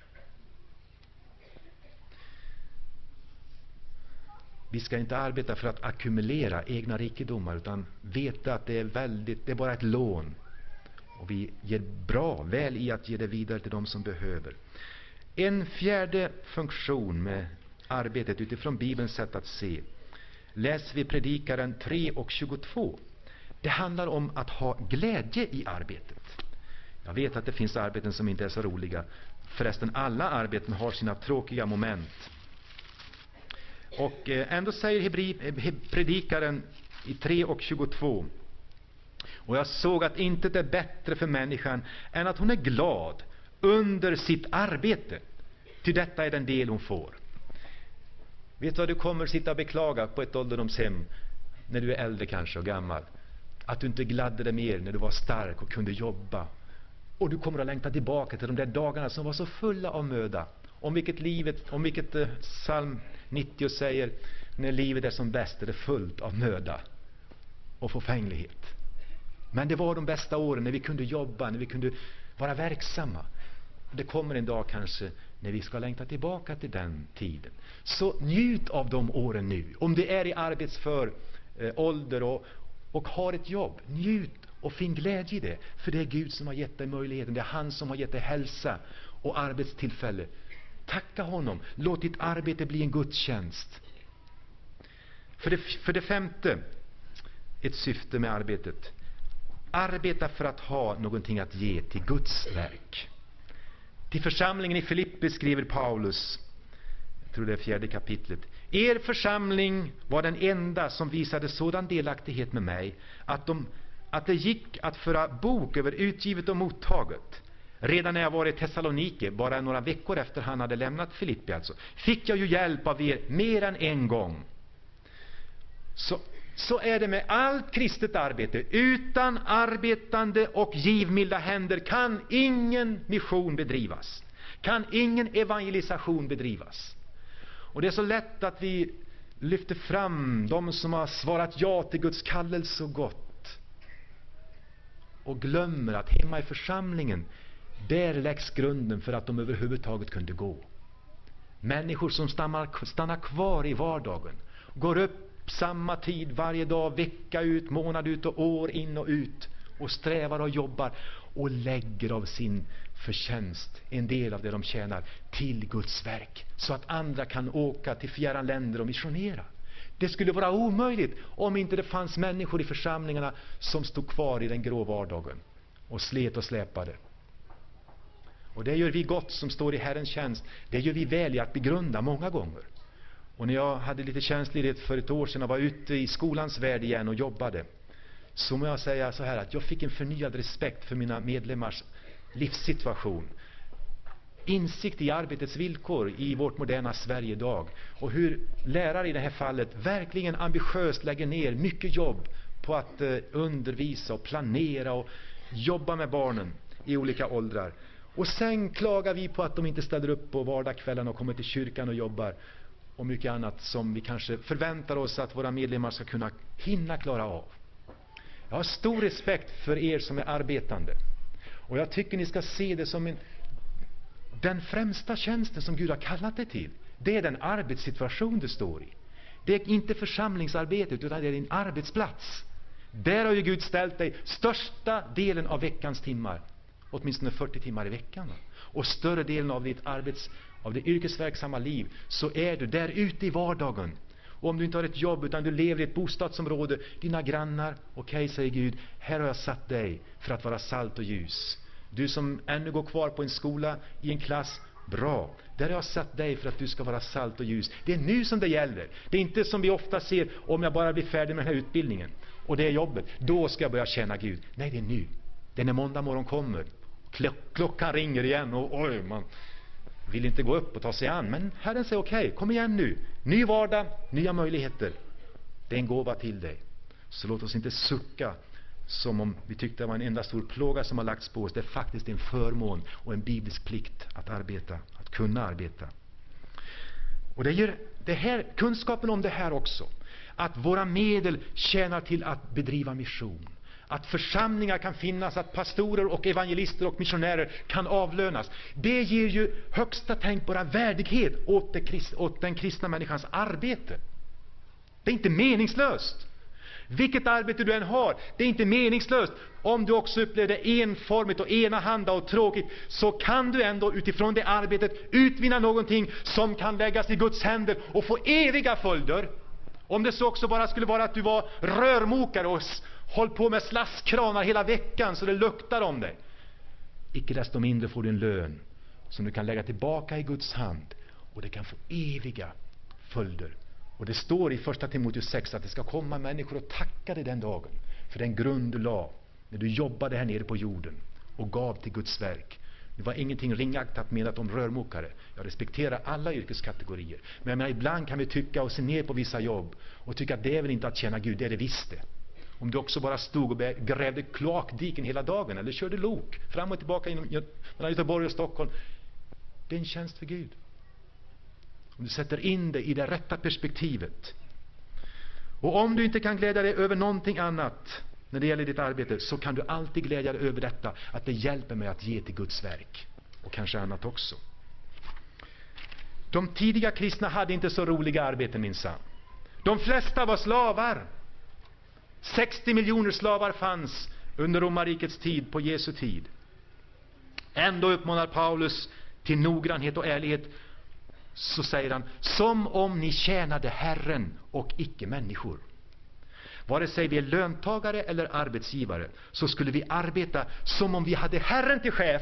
Vi ska inte arbeta för att ackumulera egna rikedomar, utan veta att det är väldigt, det är bara ett lån. Och vi ger bra, väl i att ge det vidare till de som behöver. En fjärde funktion med arbetet utifrån Bibelns sätt att se läser vi Predikaren tre och tjugotvå. Det handlar om att ha glädje i arbetet. Jag vet att det finns arbeten som inte är så roliga. Förresten, alla arbeten har sina tråkiga moment. Och ändå säger Hebri, Predikaren i tre och tjugotvå: och jag såg att intet är bättre för människan än att hon är glad under sitt arbete. Till detta är den del hon får. Vet du vad du kommer sitta och beklaga på ett ålderdomshem när du är äldre kanske och gammal? Att du inte gladde dig mer när du var stark och kunde jobba. Och du kommer att längta tillbaka till de där dagarna som var så fulla av möda. Om vilket livet, om vilket eh, psalm nittio säger, när livet är som bäst är det fullt av möda och förfänglighet. Men det var de bästa åren när vi kunde jobba, när vi kunde vara verksamma. Det kommer en dag kanske när vi ska längta tillbaka till den tiden. Så njut av de åren nu. Om du är i arbetsför eh, ålder och, och har ett jobb, njut och finn glädje i det. För det är Gud som har gett dig möjligheten. Det är han som har gett dig hälsa och arbetstillfälle. Tacka honom. Låt ditt arbete bli en gudstjänst. För det, för det femte, ett syfte med arbetet. Arbeta för att ha någonting att ge till Guds verk. Till församlingen i Filippi skriver Paulus, jag tror det är fjärde kapitlet: er församling var den enda som visade sådan delaktighet med mig att, de, att det gick att föra bok över utgivet och mottaget. Redan när jag var i Thessalonike, bara några veckor efter han hade lämnat Filippi alltså, fick jag ju hjälp av er mer än en gång. Så Så är det med allt kristet arbete. Utan arbetande och givmilda händer kan ingen mission bedrivas. Kan ingen evangelisation bedrivas. Och det är så lätt att vi lyfter fram de som har svarat ja till Guds kallelse och gott. Och glömmer att hemma i församlingen, där läggs grunden för att de överhuvudtaget kunde gå. Människor som stannar, stannar kvar i vardagen. Går upp samma tid varje dag, vecka ut, månad ut och år in och ut, och strävar och jobbar och lägger av sin förtjänst, en del av det de tjänar, till Guds verk, så att andra kan åka till fjärran länder och missionera. Det skulle vara omöjligt om inte det fanns människor i församlingarna som stod kvar i den grå vardagen och slet och släpade. Och det gör vi gott som står i Herrens tjänst. Det gör vi väl i att begrunda många gånger. Och när jag hade lite tjänstledighet för ett år sedan och var ute i skolans värld igen och jobbade, så må jag säga så här att jag fick en förnyad respekt för mina medlemmars livssituation. Insikt i arbetets villkor i vårt moderna Sverige idag. Och hur lärare i det här fallet verkligen ambitiöst lägger ner mycket jobb på att eh, undervisa och planera och jobba med barnen i olika åldrar. Och sen klagar vi på att de inte ställer upp på vardagskvällen och kommer till kyrkan och jobbar. Och mycket annat som vi kanske förväntar oss att våra medlemmar ska kunna hinna klara av. Jag har stor respekt för er som är arbetande. Och jag tycker ni ska se det som en, den främsta tjänsten som Gud har kallat dig till. Det är den arbetssituation du står i. Det är inte församlingsarbetet, utan det är din arbetsplats. Där har ju Gud ställt dig största delen av veckans timmar. Åtminstone fyrtio timmar i veckan. Och större delen av ditt arbets, av det yrkesverksamma liv, så är du där ute i vardagen. Och om du inte har ett jobb utan du lever i ett bostadsområde, dina grannar, okej, okay, säger Gud, här har jag satt dig för att vara salt och ljus. Du som ännu går kvar på en skola, i en klass, bra. Där har jag satt dig för att du ska vara salt och ljus. Det är nu som det gäller. Det är inte som vi ofta ser, om jag bara blir färdig med den här utbildningen och det är jobbet, då ska jag börja tjäna Gud. Nej, det är nu. Det är när måndag morgon kommer. Klock- klockan ringer igen och oj, man vill inte gå upp och ta sig an. Men Herren säger okej, okay, kom igen nu. Ny vardag, nya möjligheter. Det är en gåva till dig. Så låt oss inte sucka som om vi tyckte det var en enda stor plåga som har lagts på oss. Det är faktiskt en förmån och en biblisk plikt att arbeta, att kunna arbeta. Och det ger det här, kunskapen om det här också. Att våra medel tjänar till att bedriva mission. Att församlingar kan finnas, att pastorer och evangelister och missionärer kan avlönas. Det ger ju högsta tänkbara värdighet åt, det krist, åt den kristna människans arbete. Det är inte meningslöst. Vilket arbete du än har, det är inte meningslöst. Om du också upplever det enformigt och enahanda och tråkigt, så kan du ändå utifrån det arbetet utvinna någonting som kan läggas i Guds händer och få eviga följder. Om det så också bara skulle vara att du var rörmokare och håll på med slaskkranar hela veckan så det luktar om dig. Icke desto mindre får du en lön som du kan lägga tillbaka i Guds hand, och det kan få eviga följder. Och det står i första Timoteus sex att det ska komma människor och tacka dig den dagen för den grund du la när du jobbade här nere på jorden och gav till Guds verk. Det var ingenting ringaktat menat om rörmokare. Jag respekterar alla yrkeskategorier. Men jag menar, ibland kan vi tycka och se ner på vissa jobb och tycka att det är väl inte att tjäna Gud, det är det visst det. Om du också bara stod och grävde kloakdiken hela dagen eller körde lok fram och tillbaka inom Göteborg och Stockholm. Det är en tjänst för Gud. Om du sätter in det i det rätta perspektivet. Och om du inte kan glädja dig över någonting annat när det gäller ditt arbete, så kan du alltid glädja dig över detta, att det hjälper mig att ge till Guds verk. Och kanske annat också. De tidiga kristna hade inte så roliga arbeten minsann. De flesta var slavar. sextio miljoner slavar fanns under romarrikets tid, på Jesu tid. Ändå uppmanar Paulus till noggrannhet och ärlighet. Så säger han, som om ni tjänade Herren och icke människor. Vare sig vi är löntagare eller arbetsgivare, så skulle vi arbeta som om vi hade Herren till chef.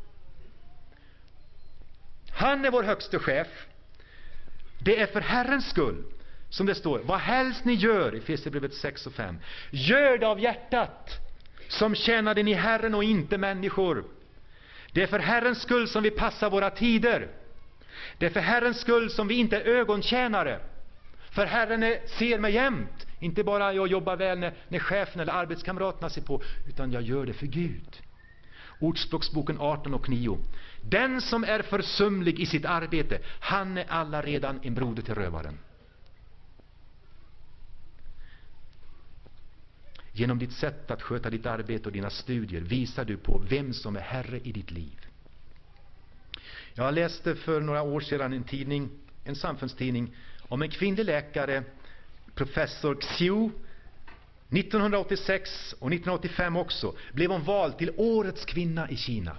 Han är vår högste chef. Det är för Herrens skull, som det står, vad helst ni gör, i Efesierbrevet sex och fem, gör det av hjärtat, som tjänade ni Herren och inte människor. Det är för Herrens skull som vi passar våra tider. Det är för Herrens skull som vi inte är ögontjänare. För Herren är, ser mig jämt. Inte bara jag jobbar väl när, när chefen eller arbetskamraterna ser på, utan jag gör det för Gud. Ordspråksboken arton och nio. Den som är försumlig i sitt arbete, han är alla redan en broder till rövaren. Genom ditt sätt att sköta ditt arbete och dina studier visar du på vem som är herre i ditt liv. Jag läste för några år sedan en tidning, en samfundstidning, om en kvinnlig läkare, professor Xiu nittonhundraåttiosex och nittonhundraåttiofem också blev hon vald till årets kvinna i Kina.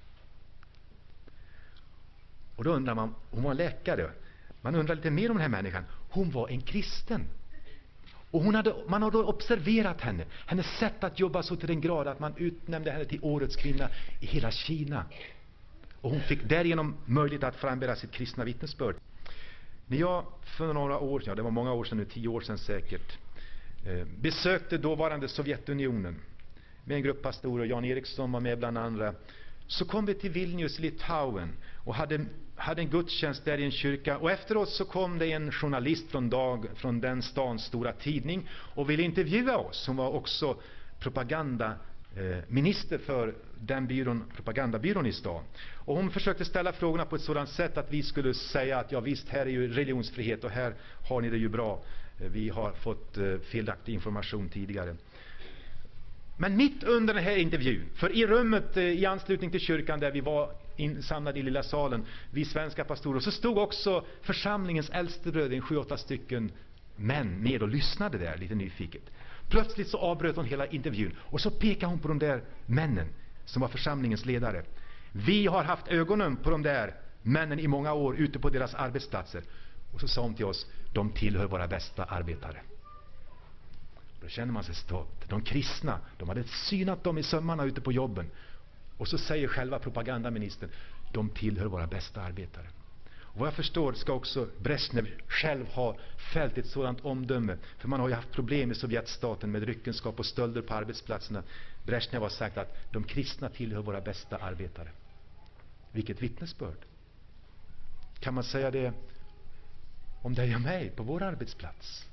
Och då undrar man, hon var läkare. Man undrar lite mer om den här människan. Hon var en kristen. Och hon hade, man hade observerat henne. Hennes sätt att jobba så till den grad att man utnämnde henne till årets kvinna i hela Kina. Och hon fick därigenom möjlighet att frambära sitt kristna vittnesbörd. När jag för några år sedan, ja, det var många år sedan nu, tio år sedan säkert, eh, besökte dåvarande Sovjetunionen med en grupp pastorer, Jan Eriksson var med bland andra, så kom vi till Vilnius, Litauen, och hade, hade en gudstjänst där i en kyrka. Och efteråt så kom det en journalist från, dag, från den stans stora tidning och ville intervjua oss, som var också propaganda eh, minister för den byrån, propagandabyrån i stan. Och hon försökte ställa frågorna på ett sådant sätt att vi skulle säga att ja visst, här är ju religionsfrihet och här har ni det ju bra. Vi har fått eh, felaktig information tidigare. Men mitt under den här intervjun, för i rummet eh, i anslutning till kyrkan där vi var insamlade i lilla salen, vi svenska pastorer, så stod också församlingens äldste bröder, sju, åtta stycken män med och lyssnade där lite nyfiket. Plötsligt så avbröt hon hela intervjun och så pekade hon på de där männen som var församlingens ledare. Vi har haft ögonen på de där männen i många år ute på deras arbetsplatser. Och så sa hon till oss, de tillhör våra bästa arbetare. Då känner man sig stolt. De kristna, de hade synat dem i sömmarna ute på jobben. Och så säger själva propagandaministern, de tillhör våra bästa arbetare. Och vad jag förstår ska också Brezhnev själv ha fällt ett sådant omdöme. För man har ju haft problem i Sovjetstaten med ryckenskap och stölder på arbetsplatserna. Brezhnev har sagt att de kristna tillhör våra bästa arbetare. Vilket vittnesbörd. Kan man säga det om dig och mig på vår arbetsplats?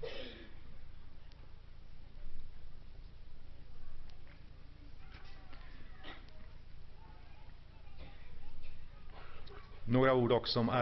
Några ord också om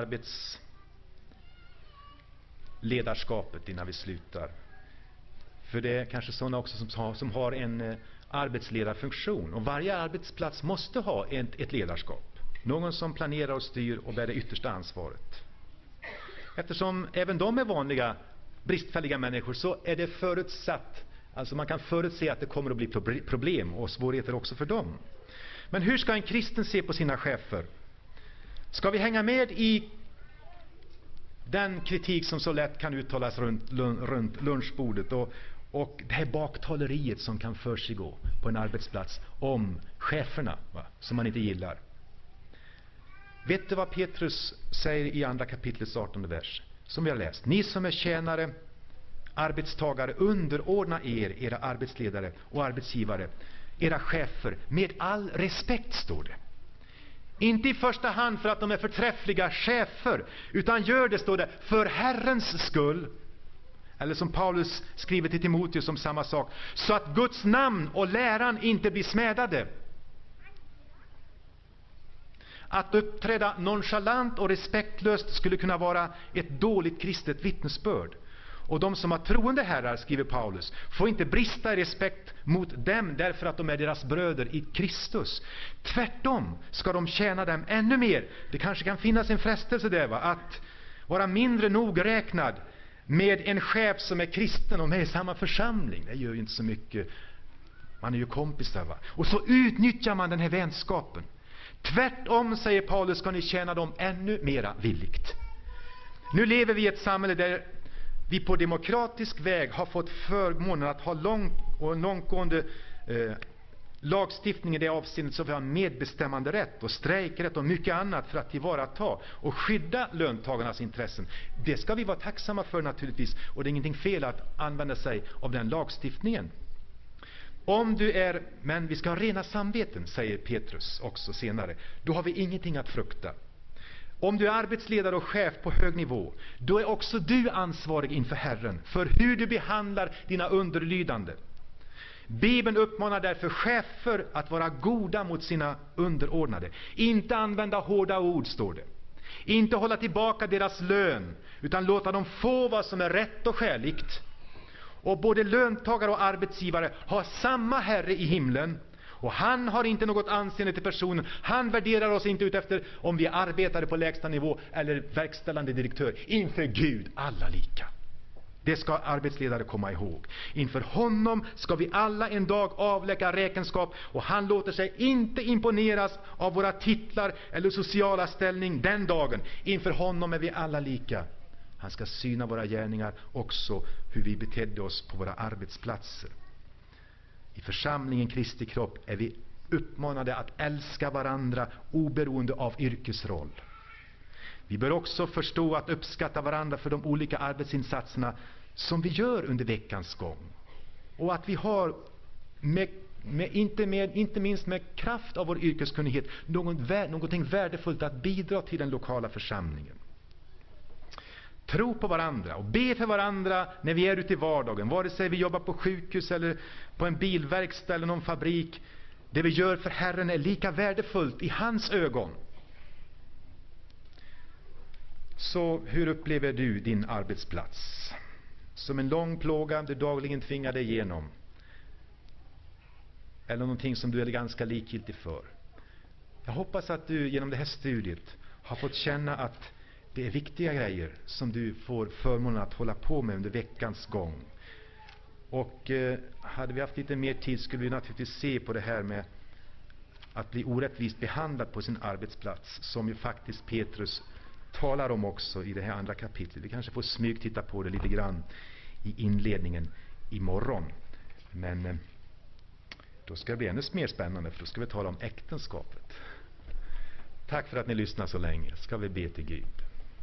arbetsledarskapet innan vi slutar. För det är kanske sådana också som har, som har en eh, arbetsledarfunktion. Och varje arbetsplats måste ha ett, ett ledarskap. Någon som planerar och styr och bär det yttersta ansvaret. Eftersom även de är vanliga, bristfälliga människor, så är det förutsatt. Alltså man kan förutse att det kommer att bli problem och svårigheter också för dem. Men hur ska en kristen se på sina chefer? Ska vi hänga med i den kritik som så lätt kan uttalas runt, runt lunchbordet och, och det här baktaleriet som kan försiggå på en arbetsplats om cheferna, va, som man inte gillar? Vet du vad Petrus säger i andra kapitlets artonde vers? Som vi har läst. Ni som är tjänare, arbetstagare, underordna er, era arbetsledare och arbetsgivare, era chefer, med all respekt, står det. Inte i första hand för att de är förträffliga chefer, utan gör det, står det, för Herrens skull. Eller som Paulus skriver till Timoteus om samma sak. Så att Guds namn och läran inte blir smädade. Att uppträda nonchalant och respektlöst skulle kunna vara ett dåligt kristet vittnesbörd. Och de som har troende herrar, skriver Paulus, får inte brista i respekt mot dem därför att de är deras bröder i Kristus. Tvärtom ska de tjäna dem ännu mer. Det kanske kan finnas en frestelse där, va? Att vara mindre nogräknad med en chef som är kristen och med i samma församling. Det gör ju inte så mycket. Man är ju kompisar, va? Och så utnyttjar man den här vänskapen. Tvärtom, säger Paulus, ska ni tjäna dem ännu mera villigt. Nu lever vi i ett samhälle där vi på demokratisk väg har fått förmånen att ha lång och långtgående eh, lagstiftning i det avseendet, så vi har medbestämmande rätt och strejkrätt och mycket annat för att tillvarata och skydda löntagarnas intressen. Det ska vi vara tacksamma för naturligtvis, och det är ingenting fel att använda sig av den lagstiftningen. Om du är, men vi ska ha rena samveten, säger Petrus också senare, då har vi ingenting att frukta. Om du är arbetsledare och chef på hög nivå, då är också du ansvarig inför Herren för hur du behandlar dina underlydande. Bibeln uppmanar därför chefer att vara goda mot sina underordnade. Inte använda hårda ord, står det. Inte hålla tillbaka deras lön, utan låta dem få vad som är rätt och skäligt. Och både löntagare och arbetsgivare har samma Herre i himlen. Och han har inte något anseende till personen. Han värderar oss inte ut efter om vi är arbetare på lägsta nivå eller verkställande direktör. Inför Gud alla lika. Det ska arbetsledare komma ihåg. Inför honom ska vi alla en dag avlägga räkenskap, och han låter sig inte imponeras av våra titlar eller sociala ställning den dagen. Inför honom är vi alla lika. Han ska syna våra gärningar, också hur vi betedde oss på våra arbetsplatser. I församlingen Kristi kropp är vi uppmanade att älska varandra oberoende av yrkesroll. Vi bör också förstå att uppskatta varandra för de olika arbetsinsatserna som vi gör under veckans gång. Och att vi har, med, med, inte, med, inte minst med kraft av vår yrkeskunnighet, något, någonting värdefullt att bidra till den lokala församlingen. Tro på varandra och be för varandra när vi är ute i vardagen. Vare sig vi jobbar på sjukhus eller på en bilverkstad eller någon fabrik. Det vi gör för Herren är lika värdefullt i hans ögon. Så hur upplever du din arbetsplats? Som en lång plåga du dagligen tvingar dig igenom? Eller någonting som du är ganska likgiltig för? Jag hoppas att du genom det här studiet har fått känna att det är viktiga grejer som du får förmånen att hålla på med under veckans gång. Och eh, hade vi haft lite mer tid skulle vi naturligtvis se på det här med att bli orättvist behandlad på sin arbetsplats, som ju faktiskt Petrus talar om också i det här andra kapitlet. Vi kanske får smyg titta på det lite grann i inledningen imorgon. Men eh, då ska det bli ännu mer spännande, för då ska vi tala om äktenskapet. Tack för att ni lyssnar så länge. Ska vi be till Gud.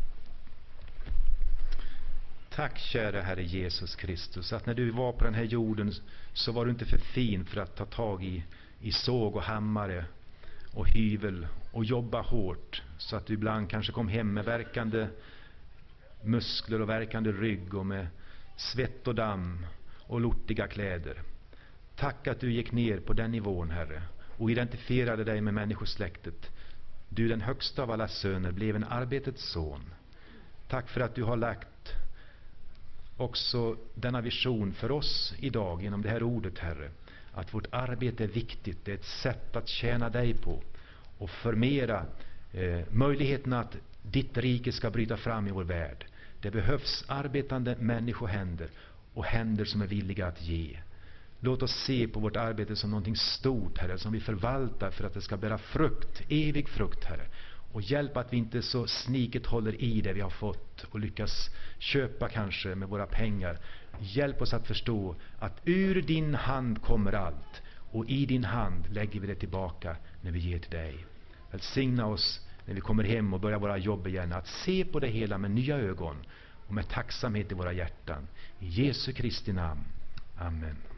Tack kära Herre Jesus Kristus, att när du var på den här jorden så var du inte för fin för att ta tag i, i såg och hammare och hyvel och jobba hårt, så att du ibland kanske kom hem med verkande muskler och verkande rygg och med svett och damm och lortiga kläder. Tack att du gick ner på den nivån, Herre, och identifierade dig med människosläktet. Du, den högsta av alla söner, blev en arbetets son. Tack för att du har lagt också denna vision för oss idag genom det här ordet, Herre. Att vårt arbete är viktigt. Det är ett sätt att tjäna dig på och förmera eh, möjligheten att ditt rike ska bryta fram i vår värld. Det behövs arbetande människohänder och händer som är villiga att ge. Låt oss se på vårt arbete som någonting stort, Herre, som vi förvaltar för att det ska bära frukt, evig frukt, Herre. Och hjälp att vi inte så sniket håller i det vi har fått och lyckas köpa kanske med våra pengar. Hjälp oss att förstå att ur din hand kommer allt, och i din hand lägger vi det tillbaka när vi ger till dig. Välsigna oss när vi kommer hem och börjar våra jobb igen, att se på det hela med nya ögon och med tacksamhet i våra hjärtan. I Jesu Kristi namn. Amen.